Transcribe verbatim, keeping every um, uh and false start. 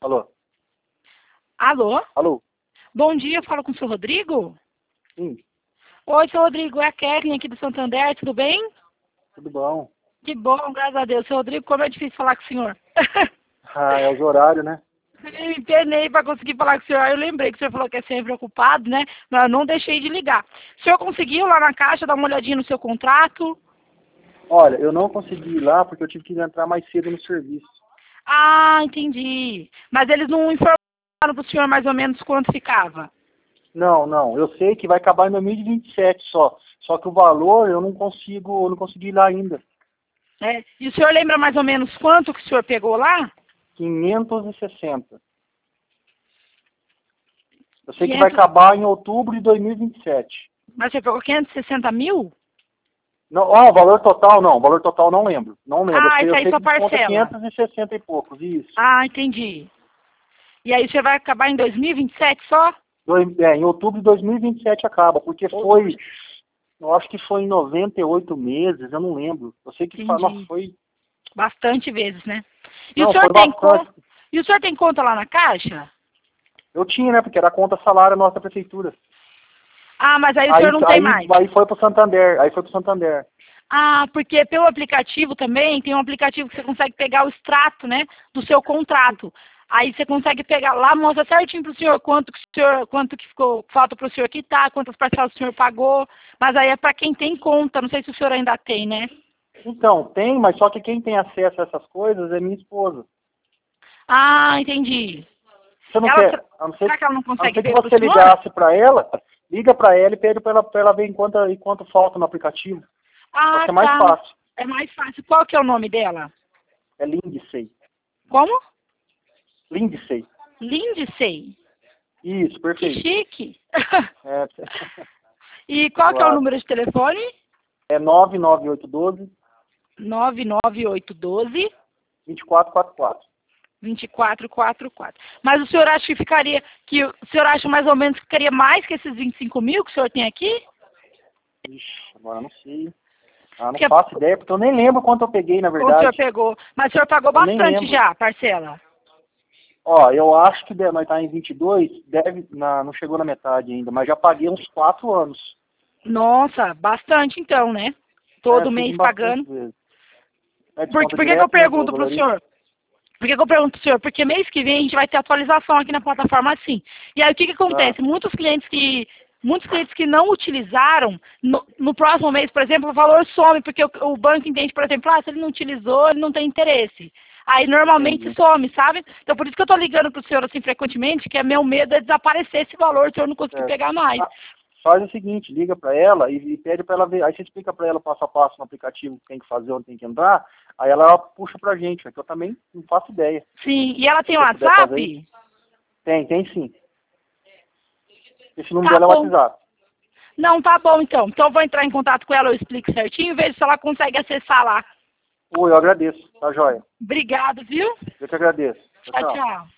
Alô? Alô? Alô? Bom dia, eu falo com o senhor Rodrigo? Sim, Oi, senhor Rodrigo, é a Kathleen aqui do Santander, tudo bem? tudo bom? Que bom, graças a Deus. Senhor Rodrigo, como é difícil falar com o senhor. Ah, é os horários, né? Eu me penei para conseguir falar com o senhor. Aí eu lembrei que o senhor falou que é sempre ocupado, né? Mas eu não deixei de ligar. O senhor conseguiu lá na caixa dar uma olhadinha no seu contrato? Olha, eu não consegui ir lá porque eu tive que entrar mais cedo no serviço. Ah, entendi. Mas eles não informaram para o senhor mais ou menos quanto ficava? Não, não, eu sei que vai acabar em dois mil e vinte e sete só. Só que o valor eu não consigo, eu não consegui ir lá ainda. É. E o senhor lembra mais ou menos quanto que o senhor pegou lá? quinhentos e sessenta. Eu sei que vai quinhentos... acabar em outubro de dois mil e vinte e sete. Mas o senhor pegou quinhentos e sessenta mil? Não, ó, o valor total não, o valor total não lembro. Não lembro. Ah, Eu sei, isso eu aí sei só que desconta parcela. quinhentos e sessenta e poucos, isso. Ah, entendi. E aí você vai acabar em dois mil e vinte e sete só? Dois, é, em outubro de dois mil e vinte e sete acaba, porque foi, eu acho que foi em noventa e oito meses, eu não lembro. Eu sei que foi, nossa, Entendi. foi, Bastante vezes, né? E o não, senhor foi tem bastante. conta? E o senhor tem conta lá na Caixa? Eu tinha, né, porque era a conta salário nossa da prefeitura. Ah, mas aí o Aí, senhor não tem aí, mais. aí foi pro Santander, aí foi pro Santander. Ah, porque pelo aplicativo também, tem um aplicativo que você consegue pegar o extrato, né, do seu contrato. Aí você consegue pegar lá, mostra certinho para o senhor quanto que o senhor, quanto que ficou, falta para o senhor quitar, quantas parcelas o senhor pagou. Mas aí é para quem tem conta, não sei se o senhor ainda tem, né? Então, tem, mas só que quem tem acesso a essas coisas é minha esposa. Ah, entendi. Você não Ela, quer, a não ser, será que ela não a não consegue ser que ver para o você senhor? ligasse para ela, liga para ela e pede para ela, pra ela ver enquanto, enquanto falta no aplicativo. Acho Ah, que é mais tá. fácil. É mais fácil. Qual que é o nome dela? É Lindsay. Como? Lindsay. Lindsay. Isso, Que perfeito. chique. É, E qual que é o claro. número de telefone? É nove nove oito um dois, nove nove oito um dois, dois quatro quatro quatro. dois quatro quatro quatro. Mas o senhor acha que ficaria, que o senhor acha mais ou menos que ficaria mais que esses vinte e cinco mil que o senhor tem aqui? Ixi, agora eu não sei. Ah, não Porque faço ideia, porque eu nem lembro quanto eu peguei, na o senhor verdade. pegou. Mas o senhor pagou Eu nem bastante lembro. já, parcela. Ó, eu acho que de- nós tá em vinte e dois, deve, na, não chegou na metade ainda, mas já paguei uns quatro anos. Nossa, bastante então, né? É, Todo fiz em mês bastante pagando. vezes. É Por, desconto por que, que eu direto, né, do pergunto para o valorize. senhor? Por que, que eu pergunto para o senhor? Porque mês que vem a gente vai ter atualização aqui na plataforma assim. E aí o que, que Ah, acontece? Muitos clientes que muitos clientes que não utilizaram, no, no próximo mês, por exemplo, o valor some, porque o, o banco entende, por exemplo, ah, se ele não utilizou, ele não tem interesse. Aí normalmente entendi. some, sabe? Então por isso que eu estou ligando para o senhor assim frequentemente, que é meu medo é desaparecer esse valor, se o senhor não conseguir Certo. pegar mais. Ah, faz o seguinte, liga para ela e, e pede para ela ver. Aí você explica para ela passo a passo no aplicativo que tem que fazer, onde tem que entrar. Aí ela puxa pra gente, que eu também não faço ideia. Sim, e ela tem Se eu puder fazer isso. WhatsApp? Tem, tem sim. Esse número Tá dela é o bom. WhatsApp. Não, tá bom então. Então eu vou entrar em contato com ela, eu explico certinho e vejo se ela consegue acessar lá. Oi, eu agradeço. Tá joia. Obrigado, viu? Eu que agradeço. Tchau, Tchau, tchau. tchau.